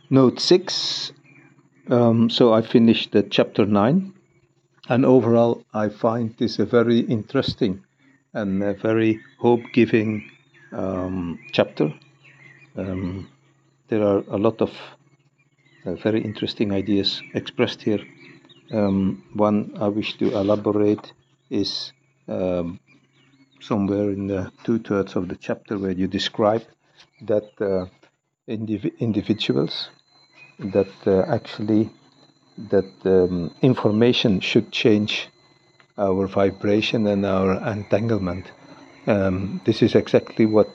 Note 6. So I finished the chapter 9, and overall I find this a very interesting and a very hope-giving chapter. There are a lot of very interesting ideas expressed here. One I wish to elaborate is somewhere in the 2/3 of the chapter where you describe that individuals that actually that information should change our vibration and our entanglement. This is exactly what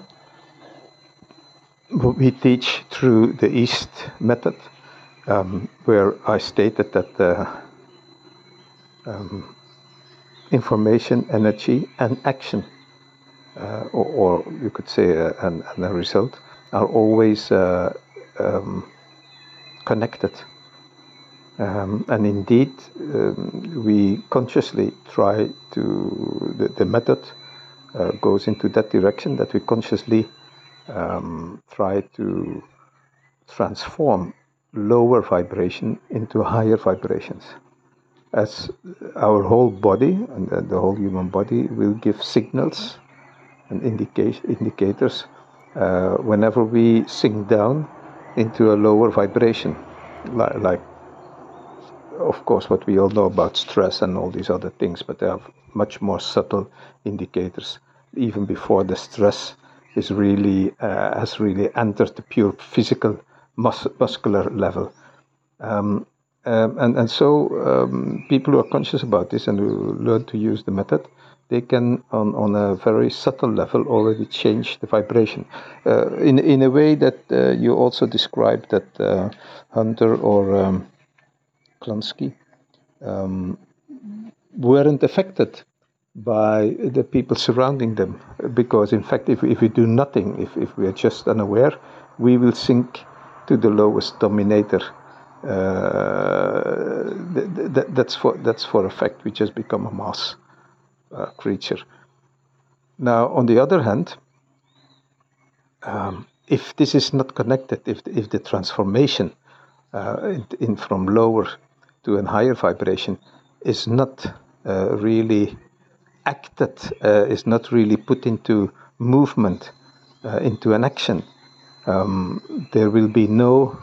we teach through the East method, where I stated that information, energy, and action, or you could say and a result, are always connected. And indeed, we consciously try to, the method goes into that direction, that we consciously try to transform lower vibration into higher vibrations. As our whole body, and the whole human body, will give signals and indicators whenever we sink down into a lower vibration, like of course what we all know about stress and all these other things, but there are much more subtle indicators even before the stress is really has really entered the pure physical muscular level. And so people who are conscious about this and who learn to use the method, they can on a very subtle level already change the vibration in a way that you also described that Hunter or Klonsky weren't affected by the people surrounding them, because in fact if we do nothing, if we are just unaware, we will sink to the lowest dominator. That's for a fact. We just become a mass creature. Now on the other hand, if this is not connected, if the transformation in from lower to a higher vibration is not really acted, is not really put into movement, into an action, there will be no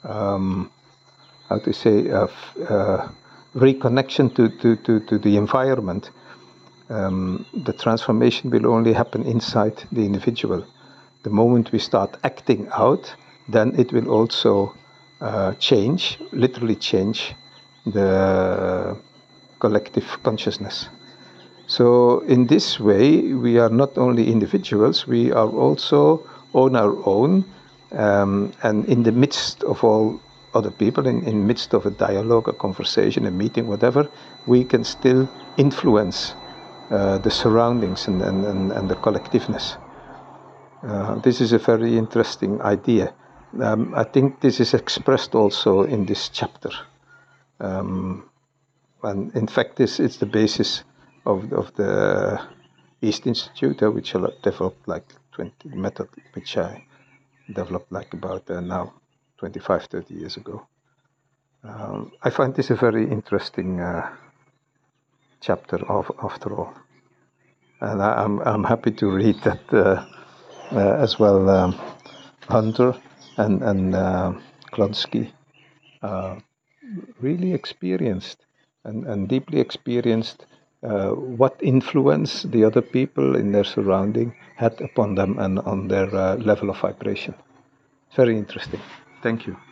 reconnection to the environment. The transformation will only happen inside the individual. The moment we start acting out, then it will also literally change the collective consciousness. So in this way, we are not only individuals, we are also on our own, and in the midst of all other people, in midst of a dialogue, a conversation, a meeting, whatever, we can still influence the surroundings and the collectiveness. This is a very interesting idea. I think this is expressed also in this chapter. And in fact, it's the basis of the East Institute, which I developed like 20 method, which I developed like about now 25, 30 years ago. I find this a very interesting chapter after all. And I'm happy to read that as well. Hunter and Klonsky really experienced and deeply experienced what influence the other people in their surrounding had upon them and on their level of vibration. Very interesting. Thank you.